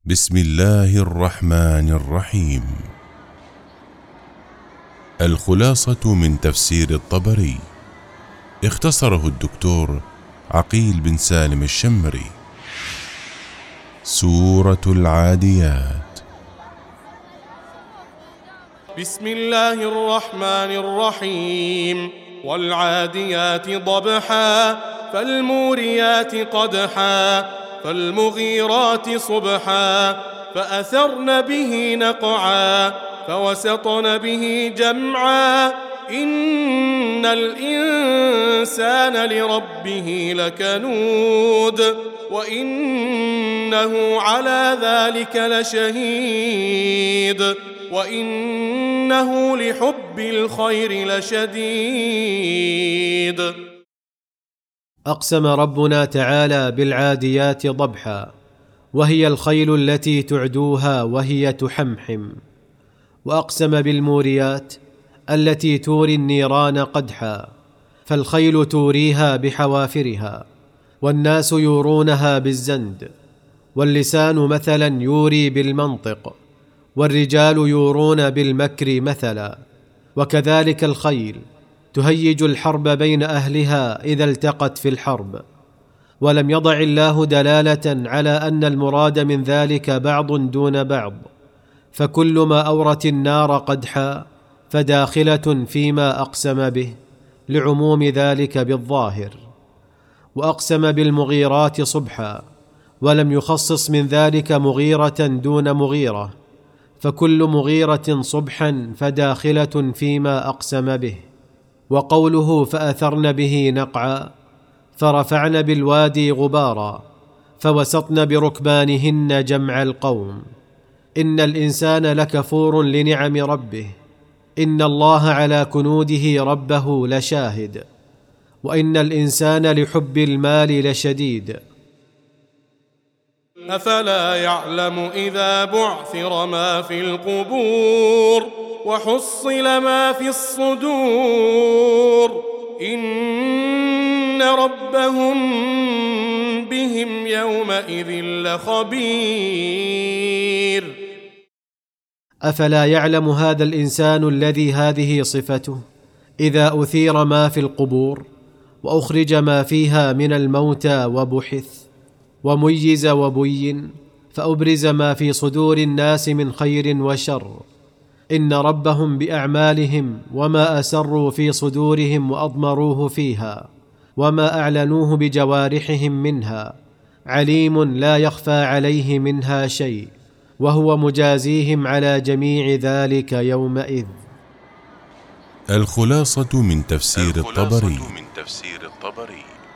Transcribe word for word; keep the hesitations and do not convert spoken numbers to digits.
بسم الله الرحمن الرحيم. الخلاصة من تفسير الطبري، اختصره الدكتور عقيل بن سالم الشمري. سورة العاديات. بسم الله الرحمن الرحيم. والعاديات ضبحا فالموريات قدحا فالمغيرات صبحا فأثرن به نقعا فوسطن به جمعا إن الإنسان لربه لكنود وإنه على ذلك لشهيد وإنه لحب الخير لشديد. أقسم ربنا تعالى بالعاديات ضبحا، وهي الخيل التي تعدوها وهي تحمحم. وأقسم بالموريات التي توري النيران قدحا، فالخيل توريها بحوافرها، والناس يورونها بالزند، واللسان مثلا يوري بالمنطق، والرجال يورون بالمكر مثلا. وكذلك الخيل تهيج الحرب بين أهلها إذا التقت في الحرب. ولم يضع الله دلالة على أن المراد من ذلك بعض دون بعض، فكل ما أورت النار قدحا فداخلة فيما أقسم به لعموم ذلك بالظاهر. وأقسم بالمغيرات صبحا، ولم يخصص من ذلك مغيرة دون مغيرة، فكل مغيرة صبحا فداخلة فيما أقسم به. وقوله فأثرن به نقعا، فرفعن بالوادي غبارا فوسطن بركبانهن جمع القوم. إن الإنسان لكفور لنعم ربه، إن الله على كنوده ربه لشاهد، وإن الإنسان لحب المال لشديد. أفلا يعلم إذا بعثر ما في القبور وحصل ما في الصدور إن ربهم بهم يومئذ لخبير. أفلا يعلم هذا الإنسان الذي هذه صفته إذا أثير ما في القبور وأخرج ما فيها من الموتى وبحث وميز وبين، فأبرز ما في صدور الناس من خير وشر، إن ربهم بأعمالهم وما أسروا في صدورهم وأضمروه فيها وما أعلنوه بجوارحهم منها عليم لا يخفى عليه منها شيء، وهو مجازيهم على جميع ذلك يومئذ. الخلاصة من تفسير الخلاصة الطبري. من تفسير الطبري